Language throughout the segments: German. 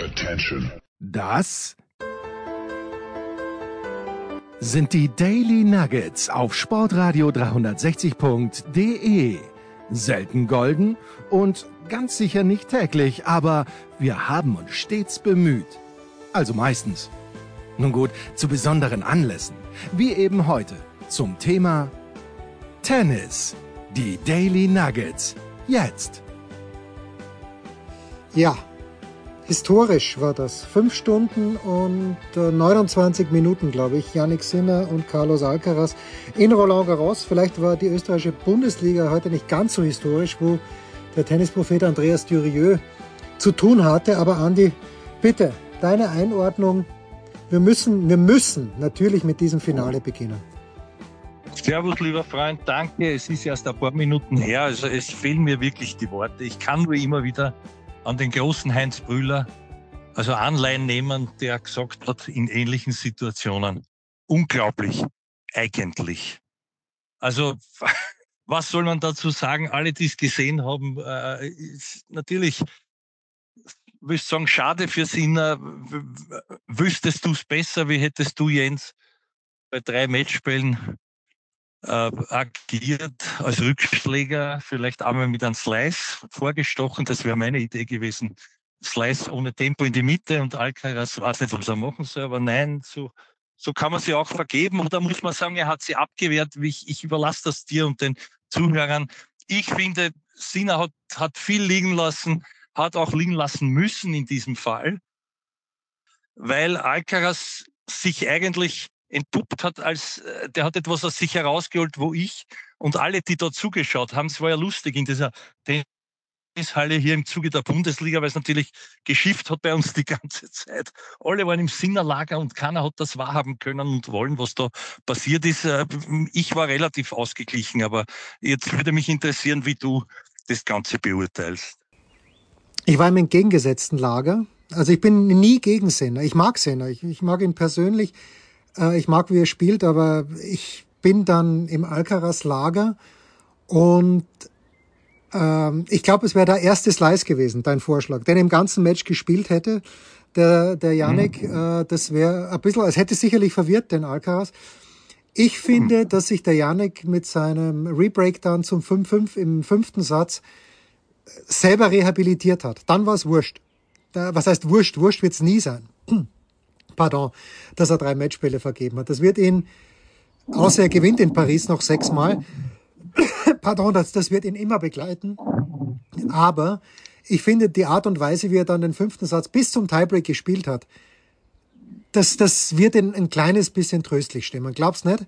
Attention. Das sind die Daily Nuggets auf Sportradio 360.de. Selten golden und ganz sicher nicht täglich, aber wir haben uns stets bemüht. Also meistens. Nun gut, zu besonderen Anlässen, wie eben heute zum Thema Tennis. Die Daily Nuggets. Jetzt. Ja, historisch war das. 5 Stunden und 29 Minuten, glaube ich. Jannik Sinner und Carlos Alcaraz in Roland Garros. Vielleicht war die österreichische Bundesliga heute nicht ganz so historisch, wo der Tennisprophet Andreas Dürieu zu tun hatte. Aber Andi, bitte, deine Einordnung. Wir müssen natürlich mit diesem Finale beginnen. Servus, lieber Freund, danke. Es ist erst ein paar Minuten her, also es fehlen mir wirklich die Worte. Ich kann nur immer wieder an den großen Heinz Brüller, also Anleihen nehmen, der gesagt hat, in ähnlichen Situationen, unglaublich, eigentlich. Also, was soll man dazu sagen? Alle, die es gesehen haben, ist natürlich, willst sagen, schade für Sinner. Wüsstest du es besser? Wie hättest du, Jens, bei 3 Matchspielen agiert als Rückschläger, vielleicht einmal mit einem Slice vorgestochen, das wäre meine Idee gewesen. Slice ohne Tempo in die Mitte und Alcaraz weiß nicht, was er machen soll, aber nein, so kann man sie auch vergeben. Oder muss man sagen, er hat sie abgewehrt. Ich überlasse das dir und den Zuhörern. Ich finde, Sinner hat viel liegen lassen, hat auch liegen lassen müssen in diesem Fall, weil Alcaraz sich eigentlich entpuppt hat, als der hat etwas aus sich herausgeholt, wo ich und alle, die dort zugeschaut haben, es war ja lustig in dieser Tennishalle hier im Zuge der Bundesliga, weil es natürlich geschifft hat bei uns die ganze Zeit. Alle waren im Sinnerlager und keiner hat das wahrhaben können und wollen, was da passiert ist. Ich war relativ ausgeglichen, aber jetzt würde mich interessieren, wie du das Ganze beurteilst. Ich war im entgegengesetzten Lager. Also ich bin nie gegen Sinner. Ich mag Sinner. Ich mag ihn persönlich. Ich mag, wie er spielt, aber ich bin dann im Alcaraz-Lager und ich glaube, es wäre der erste Slice gewesen, dein Vorschlag, der im ganzen Match gespielt hätte. Der Jannik, das wäre ein bisschen, es hätte sicherlich verwirrt, den Alcaraz. Ich finde, dass sich der Jannik mit seinem Rebreakdown zum 5-5 im 5. Satz selber rehabilitiert hat. Dann war es wurscht. Was heißt wurscht? Wurscht wird es nie sein. Pardon, dass er 3 Matchbälle vergeben hat. Das wird ihn, außer er gewinnt in Paris noch 6 Mal, pardon, das wird ihn immer begleiten. Aber ich finde, die Art und Weise, wie er dann den 5. Satz bis zum Tiebreak gespielt hat, das wird ihn ein kleines bisschen tröstlich stimmen. Glaubst du nicht?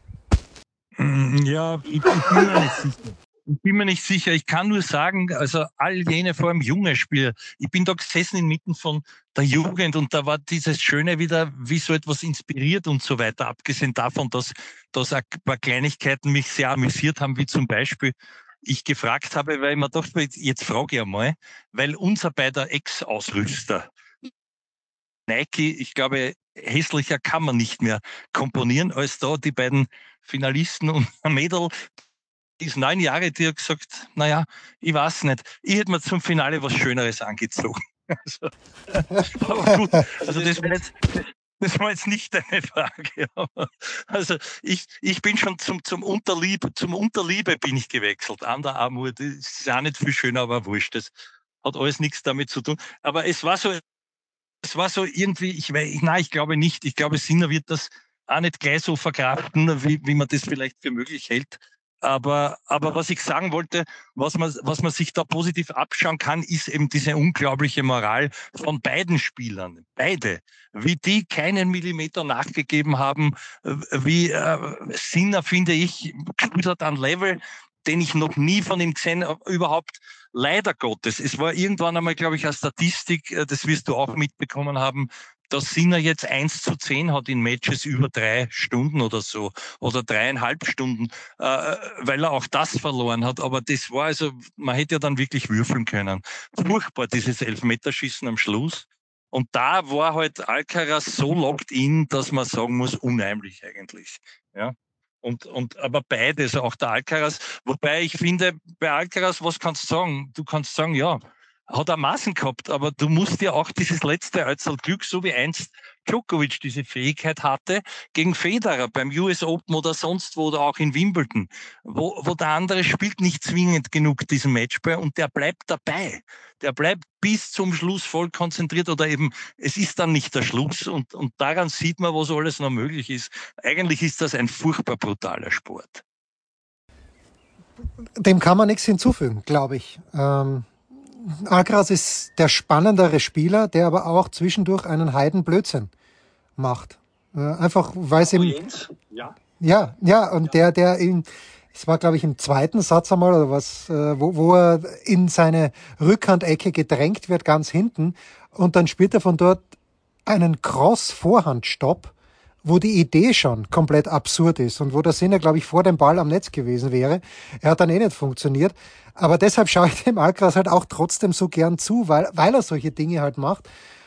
Ja, ich bin mir nicht sicher. Ich bin mir nicht sicher. Ich kann nur sagen, also all jene, vor allem junge Spieler, ich bin da gesessen inmitten von der Jugend und da war dieses Schöne wieder, wie so etwas inspiriert und so weiter. Abgesehen davon, dass ein paar Kleinigkeiten mich sehr amüsiert haben, wie zum Beispiel ich gefragt habe, weil ich mir dachte, jetzt frage ich einmal, weil unser beider Ex-Ausrüster Nike, ich glaube, hässlicher kann man nicht mehr komponieren, als da die beiden Finalisten und ein Mädel, die ist 9 Jahre, die hat gesagt, naja, ich weiß nicht, ich hätte mir zum Finale was Schöneres angezogen. Also, aber gut, also das war jetzt nicht deine Frage. Also ich bin schon zum Unterliebe bin ich gewechselt. An der Armut, das ist auch nicht viel schöner, aber wurscht. Das hat alles nichts damit zu tun. Aber es war so irgendwie, ich glaube nicht. Ich glaube, Sinner wird das auch nicht gleich so verkraften, wie man das vielleicht für möglich hält. Aber was ich sagen wollte, was man sich da positiv abschauen kann, ist eben diese unglaubliche Moral von beiden Spielern. Beide. Wie die keinen Millimeter nachgegeben haben, wie Sinner, finde ich, gespielt hat an Level, den ich noch nie von ihm gesehen habe, überhaupt. Leider Gottes. Es war irgendwann einmal, glaube ich, eine Statistik, das wirst du auch mitbekommen haben, dass Sinner jetzt 1:10 hat in Matches über 3 Stunden oder so oder 3,5 Stunden, weil er auch das verloren hat. Aber das war also, man hätte ja dann wirklich würfeln können. Furchtbar, dieses Elfmeterschießen am Schluss. Und da war halt Alcaraz so locked in, dass man sagen muss, unheimlich eigentlich. Ja. Aber beides, auch der Alcaraz. Wobei ich finde, bei Alcaraz, was kannst du sagen? Du kannst sagen, ja, hat er Maßen gehabt, aber du musst ja auch dieses letzte Glück, so wie einst Djokovic diese Fähigkeit hatte, gegen Federer beim US Open oder sonst wo oder auch in Wimbledon, wo der andere spielt nicht zwingend genug diesen Matchball und der bleibt dabei. Der bleibt bis zum Schluss voll konzentriert oder eben, es ist dann nicht der Schluss und daran sieht man, was alles noch möglich ist. Eigentlich ist das ein furchtbar brutaler Sport. Dem kann man nichts hinzufügen, glaube ich. Alcaraz ist der spannendere Spieler, der aber auch zwischendurch einen Heidenblödsinn macht. Einfach, weil es ihm... Ja, und der ihm... Es war, glaube ich, im zweiten Satz einmal oder was, wo er in seine Rückhandecke gedrängt wird, ganz hinten. Und dann spielt er von dort einen Cross-Vorhandstopp, wo die Idee schon komplett absurd ist und wo der Sinner, glaube ich, vor dem Ball am Netz gewesen wäre. Er hat dann nicht funktioniert. Aber deshalb schaue ich dem Alcaraz halt auch trotzdem so gern zu, weil er solche Dinge halt macht.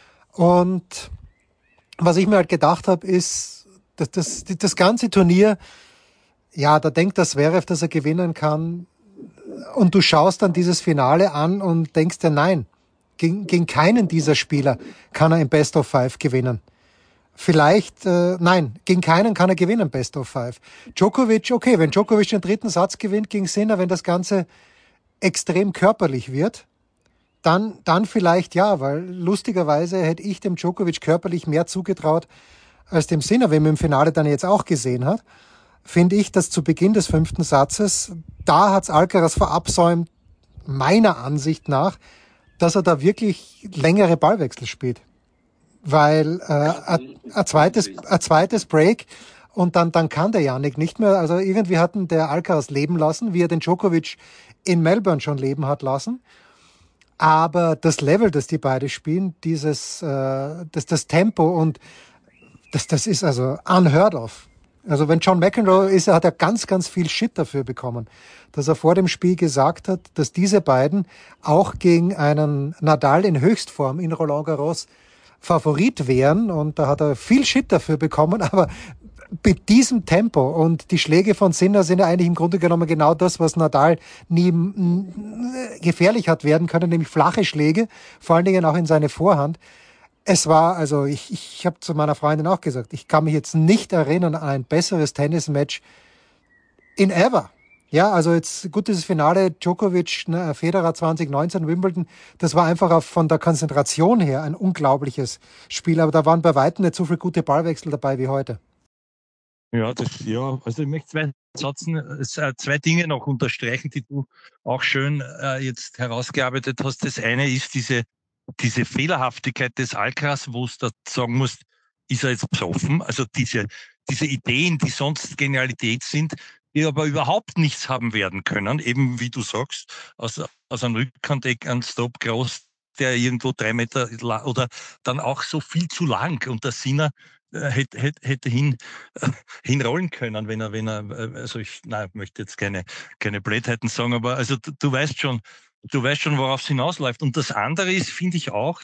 Und was ich mir halt gedacht habe, ist, dass das ganze Turnier, ja, da denkt der Zverev, dass er gewinnen kann. Und du schaust dann dieses Finale an und denkst dir, nein, gegen keinen dieser Spieler kann er im Best of Five gewinnen. Vielleicht, nein, gegen keinen kann er gewinnen, Best of Five. Djokovic, okay, wenn Djokovic den dritten Satz gewinnt gegen Sinner, wenn das Ganze extrem körperlich wird, dann vielleicht ja, weil lustigerweise hätte ich dem Djokovic körperlich mehr zugetraut als dem Sinner, wenn man im Finale dann jetzt auch gesehen hat. Finde ich, dass zu Beginn des 5. Satzes, da hat's Alcaraz verabsäumt, meiner Ansicht nach, dass er da wirklich längere Ballwechsel spielt. Weil ein zweites Break und dann kann der Jannik nicht mehr. Also irgendwie hatten der Alcaraz leben lassen, wie er den Djokovic in Melbourne schon leben hat lassen. Aber das Level, das die beide spielen, das Tempo und das ist also unheard of. Also wenn John McEnroe ist, hat er ganz, ganz viel Shit dafür bekommen, dass er vor dem Spiel gesagt hat, dass diese beiden auch gegen einen Nadal in Höchstform in Roland Garros Favorit wären, und da hat er viel Shit dafür bekommen, aber mit diesem Tempo und die Schläge von Sinner sind ja eigentlich im Grunde genommen genau das, was Nadal nie gefährlich hat werden können, nämlich flache Schläge, vor allen Dingen auch in seine Vorhand. Es war, also ich habe zu meiner Freundin auch gesagt, ich kann mich jetzt nicht erinnern an ein besseres Tennismatch in ever. Ja, also jetzt gut, dieses Finale Djokovic, Federer 2019, Wimbledon, das war einfach von der Konzentration her ein unglaubliches Spiel, aber da waren bei weitem nicht so viele gute Ballwechsel dabei wie heute. Ja, also ich möchte zwei Dinge noch unterstreichen, die du auch schön jetzt herausgearbeitet hast. Das eine ist diese Fehlerhaftigkeit des Alcaraz, wo es da sagen musst, ist er jetzt besoffen? Also diese Ideen, die sonst Genialität sind, die aber überhaupt nichts haben werden können, eben wie du sagst, aus einem Rückhandeck ein Stop groß, der irgendwo 3 Meter oder dann auch so viel zu lang und der Sinner hätte hinrollen können, wenn er, also ich möchte jetzt keine Blödheiten sagen, aber also du weißt schon, worauf es hinausläuft. Und das andere ist, finde ich auch,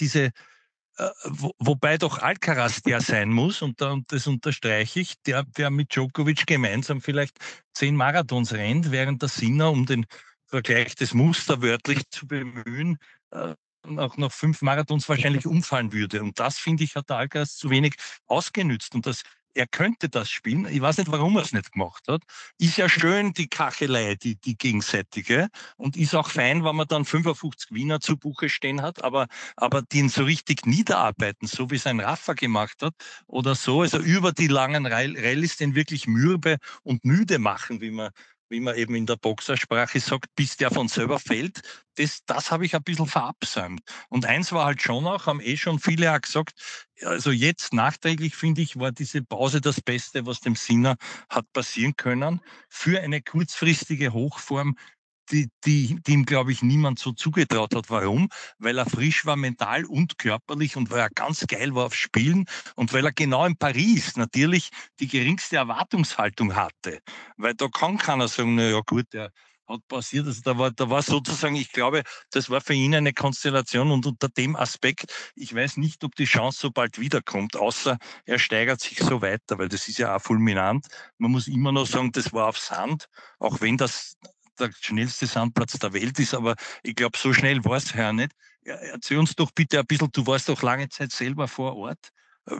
wobei doch Alcaraz der sein muss, und das unterstreiche ich, der mit Djokovic gemeinsam vielleicht 10 Marathons rennt, während der Sinner, um den Vergleich des Muster wörtlich zu bemühen, auch nach 5 Marathons wahrscheinlich umfallen würde. Und das, finde ich, hat der Alcaraz zu wenig ausgenützt. Und er könnte das spielen. Ich weiß nicht, warum er es nicht gemacht hat. Ist ja schön, die Kachelei, die gegenseitige. Und ist auch fein, wenn man dann 55 Wiener zu Buche stehen hat. Aber den so richtig niederarbeiten, so wie es ein Rafa gemacht hat oder so, also über die langen Rallyes den wirklich mürbe und müde machen, wie man eben in der Boxersprache sagt, bis der von selber fällt, das habe ich ein bisschen verabsäumt. Und eins war halt schon auch, haben schon viele auch gesagt, also jetzt nachträglich finde ich, war diese Pause das Beste, was dem Sinner hat passieren können. Für eine kurzfristige Hochform, die ihm, glaube ich, niemand so zugetraut hat. Warum? Weil er frisch war, mental und körperlich, und weil er ganz geil war auf Spielen und weil er genau in Paris natürlich die geringste Erwartungshaltung hatte. Weil da kann keiner sagen, na ja gut, der hat passiert. Also da war sozusagen, ich glaube, das war für ihn eine Konstellation, und unter dem Aspekt, ich weiß nicht, ob die Chance so bald wiederkommt, außer er steigert sich so weiter, weil das ist ja auch fulminant. Man muss immer noch sagen, das war auf Sand, auch wenn das der schnellste Sandplatz der Welt ist, aber ich glaube, so schnell war es ja nicht. Erzähl uns doch bitte ein bisschen, du warst doch lange Zeit selber vor Ort.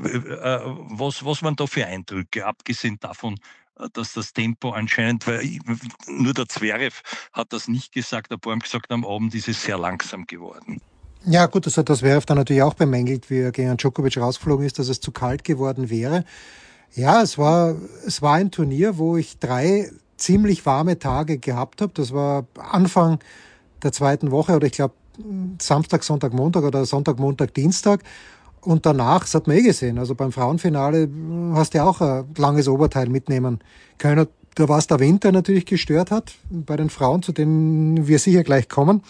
Was waren da für Eindrücke, abgesehen davon, dass das Tempo anscheinend, nur der Zverev hat das nicht gesagt, ein paar haben gesagt, am Abend ist es sehr langsam geworden. Ja, gut, das hat das Zverev dann natürlich auch bemängelt, wie er gegen Djokovic rausgeflogen ist, dass es zu kalt geworden wäre. Ja, es war ein Turnier, wo ich 3 ziemlich warme Tage gehabt habe. Das war Anfang der zweiten Woche oder ich glaube Samstag, Sonntag, Montag oder Sonntag, Montag, Dienstag. Und danach, das hat man gesehen, also beim Frauenfinale hast du ja auch ein langes Oberteil mitnehmen können. Da war es der Winter natürlich gestört hat bei den Frauen, zu denen wir sicher gleich kommen.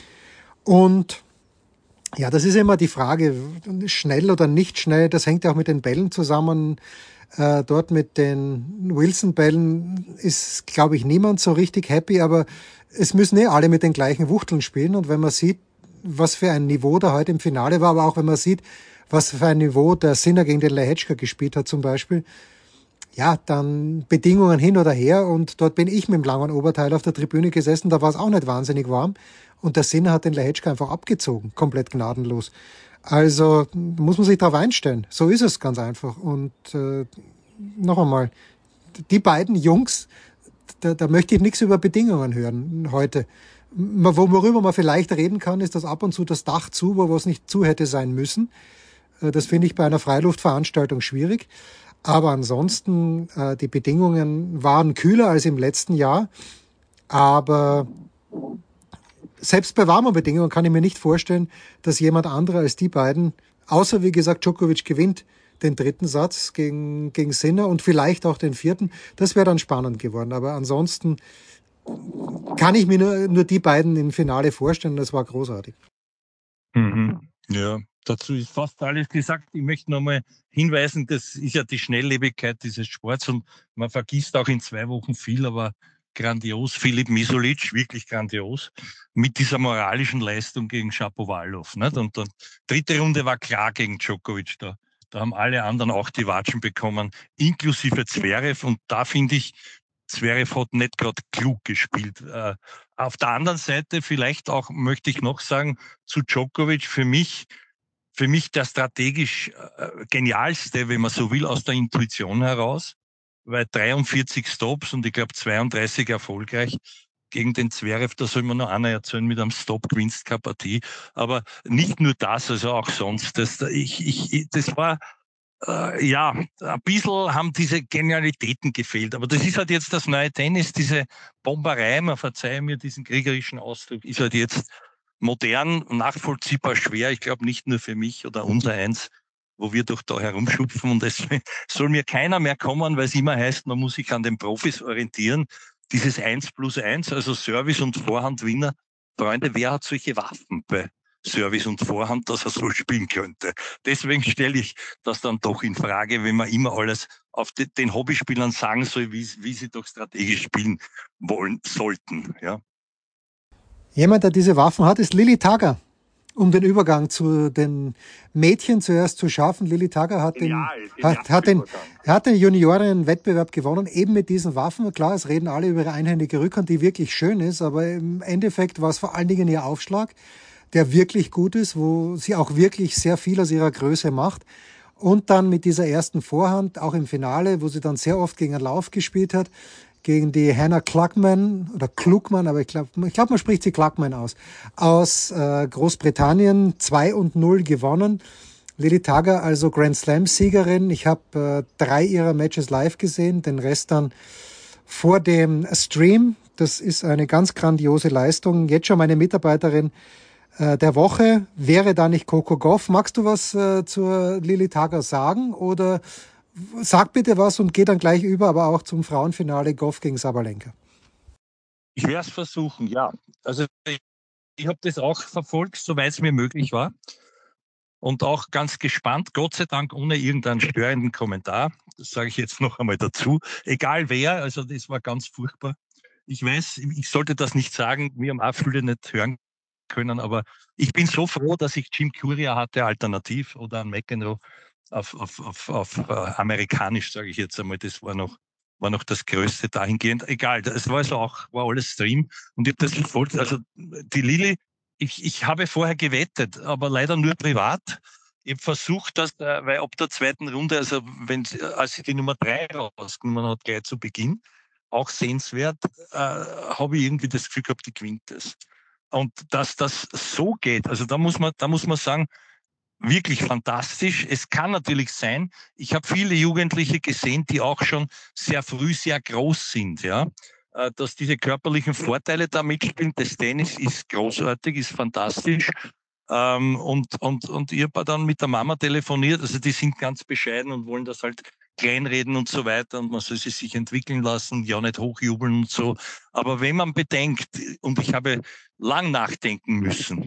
Und ja, das ist immer die Frage, schnell oder nicht schnell, das hängt ja auch mit den Bällen zusammen. Dort mit den Wilson-Bällen ist, glaube ich, niemand so richtig happy, aber es müssen alle mit den gleichen Wuchteln spielen. Und wenn man sieht, was für ein Niveau da heute im Finale war, aber auch wenn man sieht, was für ein Niveau der Sinner gegen den Lehečka gespielt hat zum Beispiel, ja, dann Bedingungen hin oder her. Und dort bin ich mit dem langen Oberteil auf der Tribüne gesessen, da war es auch nicht wahnsinnig warm. Und der Sinner hat den Lehečka einfach abgezogen, komplett gnadenlos. Also muss man sich darauf einstellen. So ist es ganz einfach. Und noch einmal, die beiden Jungs, da möchte ich nichts über Bedingungen hören heute. Worüber man vielleicht reden kann, ist, dass ab und zu das Dach zu war, wo es nicht zu hätte sein müssen. Das finde ich bei einer Freiluftveranstaltung schwierig. Aber ansonsten, die Bedingungen waren kühler als im letzten Jahr. Aber selbst bei warmen Bedingungen kann ich mir nicht vorstellen, dass jemand anderer als die beiden, außer wie gesagt, Djokovic gewinnt den 3. Satz gegen Sinner und vielleicht auch den 4. Das wäre dann spannend geworden. Aber ansonsten kann ich mir nur die beiden im Finale vorstellen. Das war großartig. Mhm. Ja, dazu ist fast alles gesagt. Ich möchte nochmal hinweisen, das ist ja die Schnelllebigkeit dieses Sports und man vergisst auch in 2 Wochen viel, aber grandios. Filip Misolic, wirklich grandios, mit dieser moralischen Leistung gegen Shapovalov. Nicht? Und die 3. Runde war klar gegen Djokovic. Da haben alle anderen auch die Watschen bekommen, inklusive Zverev. Und da finde ich, Zverev hat nicht gerade klug gespielt. Auf der anderen Seite vielleicht auch, möchte ich noch sagen, zu Djokovic für mich der strategisch genialste, wenn man so will, aus der Intuition heraus, weil 43 Stops und ich glaube 32 erfolgreich gegen den Zverev, da soll man noch einer erzählen, mit einem Stop gewinnst keine Partie. Aber nicht nur das, also auch sonst. Das war ja, ein bisschen haben diese Genialitäten gefehlt. Aber das ist halt jetzt das neue Tennis, diese Bomberei, man verzeihe mir diesen kriegerischen Ausdruck, ist halt jetzt modern, nachvollziehbar schwer. Ich glaube nicht nur für mich oder unser eins, wo wir doch da herumschupfen. Und es soll mir keiner mehr kommen, weil es immer heißt, man muss sich an den Profis orientieren. Dieses 1+1, also Service und Vorhandwinner. Freunde, wer hat solche Waffen bei Service und Vorhand, dass er so spielen könnte? Deswegen stelle ich das dann doch in Frage, wenn man immer alles auf den Hobbyspielern sagen soll, wie sie doch strategisch spielen wollen sollten. Ja. Jemand, der diese Waffen hat, ist Lili Tagger. Um den Übergang zu den Mädchen zuerst zu schaffen. Lili Tagger hat den Junioren-Wettbewerb gewonnen, eben mit diesen Waffen. Klar, es reden alle über ihre einhändige Rückhand, die wirklich schön ist, aber im Endeffekt war es vor allen Dingen ihr Aufschlag, der wirklich gut ist, wo sie auch wirklich sehr viel aus ihrer Größe macht. Und dann mit dieser ersten Vorhand, auch im Finale, wo sie dann sehr oft gegen einen Lauf gespielt hat, gegen die Hannah Klugman, oder Klugman, aber ich glaube, man spricht sie Klugman aus Großbritannien, 2-0 gewonnen. Lili Tagger, also Grand Slam-Siegerin. Ich habe 3 ihrer Matches live gesehen, den Rest dann vor dem Stream. Das ist eine ganz grandiose Leistung. Jetzt schon meine Mitarbeiterin der Woche. Wäre da nicht Coco Gauff? Magst du was zur Lili Tagger sagen? Oder sag bitte was und geh dann gleich über, aber auch zum Frauenfinale Gauff gegen Sabalenka. Ich werde es versuchen, ja. Also ich habe das auch verfolgt, soweit es mir möglich war. Und auch ganz gespannt, Gott sei Dank ohne irgendeinen störenden Kommentar. Das sage ich jetzt noch einmal dazu. Egal wer, also das war ganz furchtbar. Ich weiß, ich sollte das nicht sagen, wir haben auch viele nicht hören können, aber ich bin so froh, dass ich Jim Courier hatte, alternativ, oder ein McEnroe auf amerikanisch, sage ich jetzt einmal, das war noch war noch das Größte dahingehend. Egal, es war also auch, war alles Stream. Und ich habe das verfolgt. Also die Lilly, ich habe vorher gewettet, aber leider nur privat. Ich habe versucht, dass, weil ab der zweiten Runde, also als sie die Nummer 3 rausgenommen hat, gleich zu Beginn, auch sehenswert, habe ich irgendwie das Gefühl gehabt, die gewinnt es. Und dass das so geht, also da muss man sagen, wirklich fantastisch. Es kann natürlich sein, ich habe viele Jugendliche gesehen, die auch schon sehr früh sehr groß sind, ja. Dass diese körperlichen Vorteile da mitspielen. Das Tennis ist großartig, ist fantastisch. Und ich habe dann mit der Mama telefoniert, also die sind ganz bescheiden und wollen das halt kleinreden und so weiter und man soll sie sich entwickeln lassen, ja nicht hochjubeln und so. Aber wenn man bedenkt, und ich habe lang nachdenken müssen,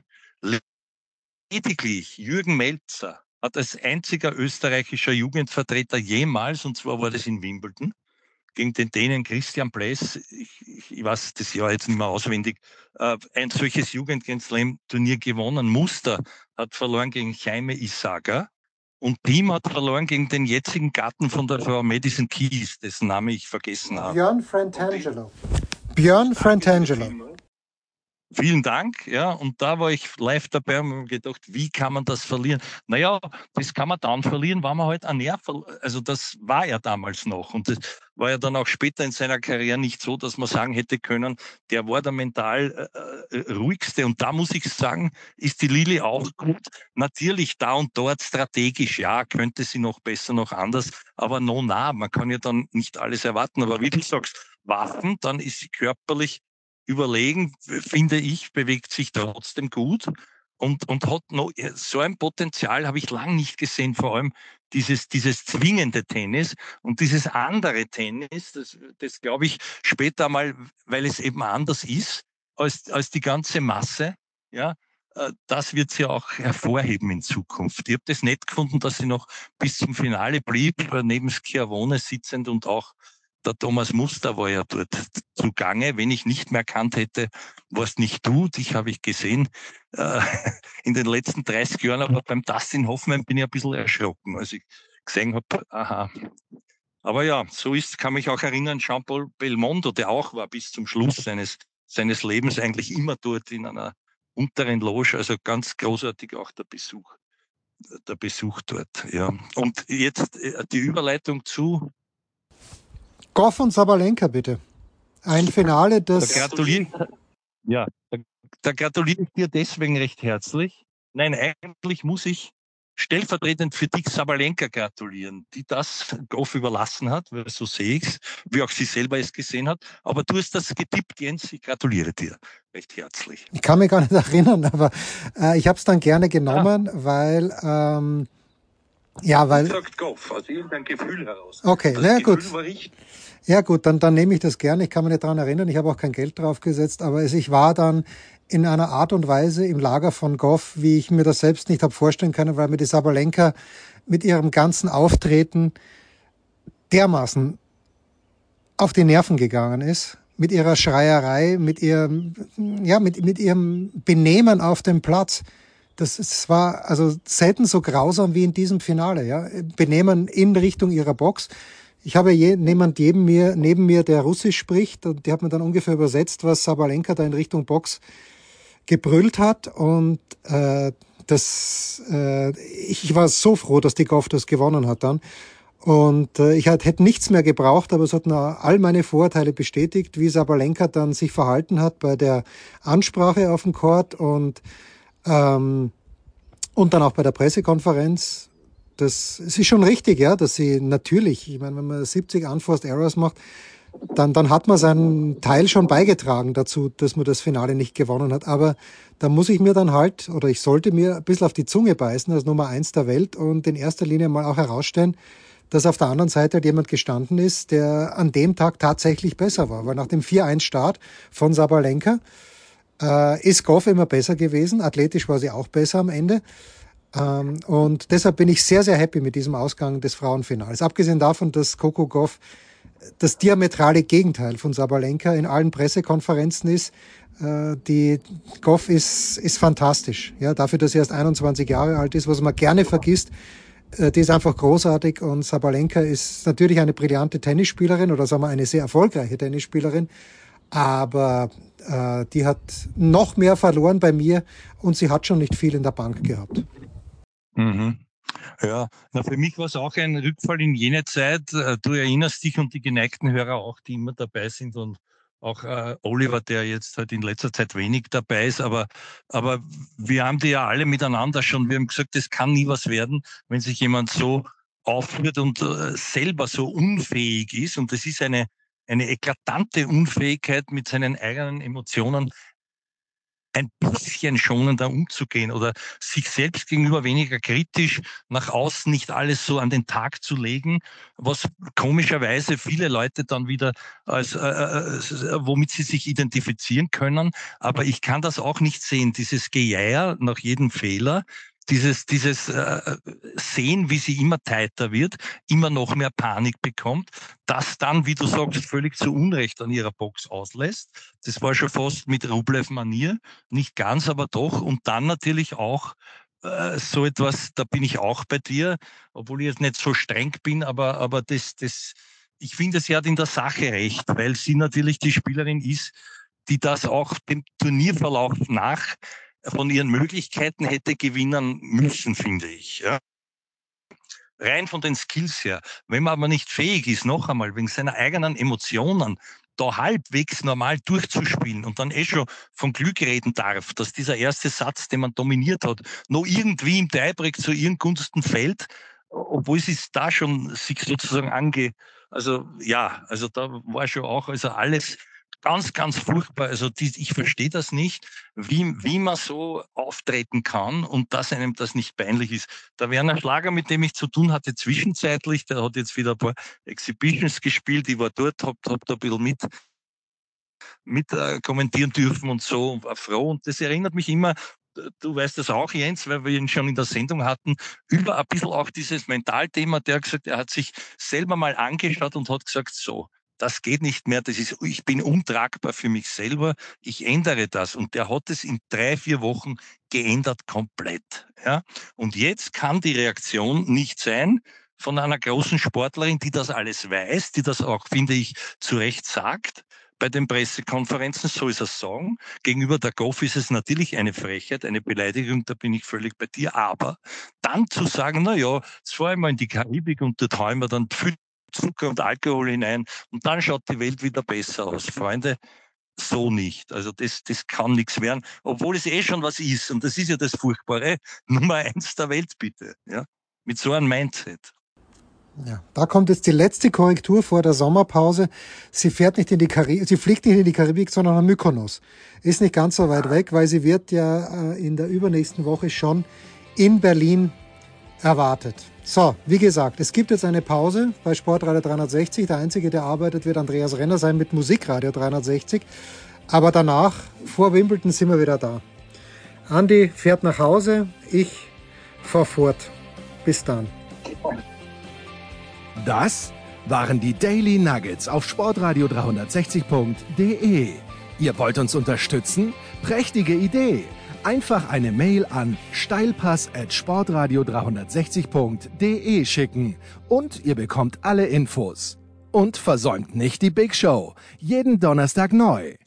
lediglich Jürgen Melzer hat als einziger österreichischer Jugendvertreter jemals, und zwar war das in Wimbledon, gegen den Dänen Christian Pless, ich weiß das Jahr jetzt nicht mehr auswendig, ein solches Jugend-Grand Slam-Turnier gewonnen. Muster hat verloren gegen Jaime Isaga und Thiem hat verloren gegen den jetzigen Gatten von der Frau Madison Keys, dessen Name ich vergessen habe. Björn Frantangelo. Björn Frantangelo. Vielen Dank, ja, und da war ich live dabei und habe gedacht, wie kann man das verlieren? Naja, das kann man dann verlieren, wenn man halt einen Nerv, also das war ja damals noch und das war ja dann auch später in seiner Karriere nicht so, dass man sagen hätte können, der war der mental ruhigste und da muss ich sagen, ist die Lilly auch gut. Natürlich da und dort strategisch, ja, könnte sie noch besser, noch anders, aber man kann ja dann nicht alles erwarten, aber wie du sagst, Waffen, dann ist sie körperlich überlegen, finde ich, bewegt sich trotzdem gut und hat noch so ein Potenzial, habe ich lang nicht gesehen, vor allem dieses zwingende Tennis und dieses andere Tennis, das glaube ich später mal, weil es eben anders ist als die ganze Masse, ja, das wird sie auch hervorheben in Zukunft. Ich habe das nett gefunden, dass sie noch bis zum Finale blieb, neben Schiavone sitzend und auch der Thomas Muster war ja dort zugange. Wenn ich nicht mehr erkannt hätte, warst nicht du, dich habe ich gesehen äh, in den letzten 30 Jahren, aber beim Dustin Hoffmann bin ich ein bisschen erschrocken, als ich gesehen habe, aha. Aber ja, so ist, kann mich auch erinnern, Jean-Paul Belmondo, der auch war bis zum Schluss seines Lebens eigentlich immer dort in einer unteren Loge, also ganz großartig auch der Besuch dort, ja. Und jetzt die Überleitung zu Goff und Sabalenka, bitte. Ein Finale, das... Da gratuliere ich dir deswegen recht herzlich. Nein, eigentlich muss ich stellvertretend für dich Sabalenka gratulieren, die das Goff überlassen hat, weil so sehe ich es, wie auch sie selber es gesehen hat. Aber du hast das getippt, Jens, ich gratuliere dir recht herzlich. Ich kann mich gar nicht erinnern, aber ich habe es dann gerne genommen, weil... weil... Du sagst Goff, aus irgendeinem Gefühl heraus. Okay, das na Gefühl gut. War richtig. Ja gut, dann nehme ich das gerne. Ich kann mich nicht daran erinnern, ich habe auch kein Geld drauf gesetzt, aber ich war dann in einer Art und Weise im Lager von Goff, wie ich mir das selbst nicht habe vorstellen können, weil mir die Sabalenka mit ihrem ganzen Auftreten dermaßen auf die Nerven gegangen ist, mit ihrer Schreierei, mit ihrem Benehmen auf dem Platz. Das war also selten so grausam wie in diesem Finale, ja. Benehmen in Richtung ihrer Box. Ich habe neben mir, der Russisch spricht, und die hat mir dann ungefähr übersetzt, was Sabalenka da in Richtung Box gebrüllt hat. Und ich war so froh, dass die Goff das gewonnen hat dann. Und ich hätte nichts mehr gebraucht, aber es hat nur all meine Vorurteile bestätigt, wie Sabalenka dann sich verhalten hat bei der Ansprache auf dem Court und dann auch bei der Pressekonferenz. Es ist schon richtig, ja, dass sie natürlich, ich meine, wenn man 70 Unforced Errors macht, dann hat man seinen Teil schon beigetragen dazu, dass man das Finale nicht gewonnen hat. Aber da muss ich mir dann halt, oder ich sollte mir ein bisschen auf die Zunge beißen als Nummer 1 der Welt und in erster Linie mal auch herausstellen, dass auf der anderen Seite halt jemand gestanden ist, der an dem Tag tatsächlich besser war. Weil nach dem 4-1-Start von Sabalenka ist Goff immer besser gewesen. Athletisch war sie auch besser am Ende. Und deshalb bin ich sehr, sehr happy mit diesem Ausgang des Frauenfinals. Abgesehen davon, dass Coco Gauff das diametrale Gegenteil von Sabalenka in allen Pressekonferenzen ist. Die Gauff ist fantastisch. Ja, dafür, dass sie erst 21 Jahre alt ist, was man gerne vergisst. Die ist einfach großartig und Sabalenka ist natürlich eine brillante Tennisspielerin oder sagen wir eine sehr erfolgreiche Tennisspielerin, aber die hat noch mehr verloren bei mir und sie hat schon nicht viel in der Bank gehabt. Mhm. Ja, na, für mich war es auch ein Rückfall in jene Zeit. Du erinnerst dich und die geneigten Hörer auch, die immer dabei sind und auch Oliver, der jetzt halt in letzter Zeit wenig dabei ist, aber wir haben die ja alle miteinander schon, wir haben gesagt, es kann nie was werden, wenn sich jemand so aufführt und selber so unfähig ist, und das ist eine eklatante Unfähigkeit, mit seinen eigenen Emotionen ein bisschen schonender umzugehen oder sich selbst gegenüber weniger kritisch, nach außen nicht alles so an den Tag zu legen, was komischerweise viele Leute dann wieder als womit sie sich identifizieren können. Aber ich kann das auch nicht sehen, dieses Gejeier nach jedem Fehler, dieses Sehen, wie sie immer tighter wird, immer noch mehr Panik bekommt, das dann, wie du sagst, völlig zu Unrecht an ihrer Box auslässt. Das war schon fast mit Rublev-Manier, nicht ganz, aber doch. Und dann natürlich auch so etwas, da bin ich auch bei dir, obwohl ich jetzt nicht so streng bin, aber ich finde, sie hat in der Sache recht, weil sie natürlich die Spielerin ist, die das auch dem Turnierverlauf nach von ihren Möglichkeiten hätte gewinnen müssen, finde ich. Ja. Rein von den Skills her. Wenn man aber nicht fähig ist, noch einmal wegen seiner eigenen Emotionen da halbwegs normal durchzuspielen und dann schon von Glück reden darf, dass dieser erste Satz, den man dominiert hat, noch irgendwie im Tiebreak zu ihren Gunsten fällt, obwohl sie es da schon sich sozusagen also da war schon auch, also alles ganz, ganz furchtbar. Also ich verstehe das nicht, wie man so auftreten kann und dass einem das nicht peinlich ist. Der Werner Schlager, mit dem ich zu tun hatte zwischenzeitlich, der hat jetzt wieder ein paar Exhibitions gespielt, ich war dort, hab da ein bisschen mit kommentieren dürfen und so, und war froh. Und das erinnert mich immer, du weißt das auch, Jens, weil wir ihn schon in der Sendung hatten, über ein bisschen auch dieses Mentalthema. Der hat gesagt, er hat sich selber mal angeschaut und hat gesagt, so, das geht nicht mehr, ich bin untragbar für mich selber, ich ändere das. Und der hat es in 3-4 Wochen geändert komplett. Ja? Und jetzt kann die Reaktion nicht sein von einer großen Sportlerin, die das alles weiß, die das auch, finde ich, zu Recht sagt, bei den Pressekonferenzen, so ist es sagen. Gegenüber der Goff ist es natürlich eine Frechheit, eine Beleidigung, da bin ich völlig bei dir. Aber dann zu sagen, na ja, jetzt fahren wir mal in die Karibik und dort hauen wir dann viel Zucker und Alkohol hinein und dann schaut die Welt wieder besser aus. Freunde, so nicht. Also das kann nichts werden, obwohl es schon was ist. Und das ist ja das Furchtbare. Nummer 1 der Welt, bitte. Ja? Mit so einem Mindset. Ja, da kommt jetzt die letzte Korrektur vor der Sommerpause. Sie fliegt nicht in die Karibik, sondern nach Mykonos. Ist nicht ganz so weit weg, weil sie wird ja in der übernächsten Woche schon in Berlin erwartet. So, wie gesagt, es gibt jetzt eine Pause bei Sportradio 360. Der Einzige, der arbeitet, wird Andreas Renner sein mit Musikradio 360. Aber danach, vor Wimbledon, sind wir wieder da. Andi fährt nach Hause, ich fahr fort. Bis dann. Das waren die Daily Nuggets auf sportradio 360.de. Ihr wollt uns unterstützen? Prächtige Idee! Einfach eine Mail an steilpass@sportradio360.de schicken und ihr bekommt alle Infos. Und versäumt nicht die Big Show. Jeden Donnerstag neu.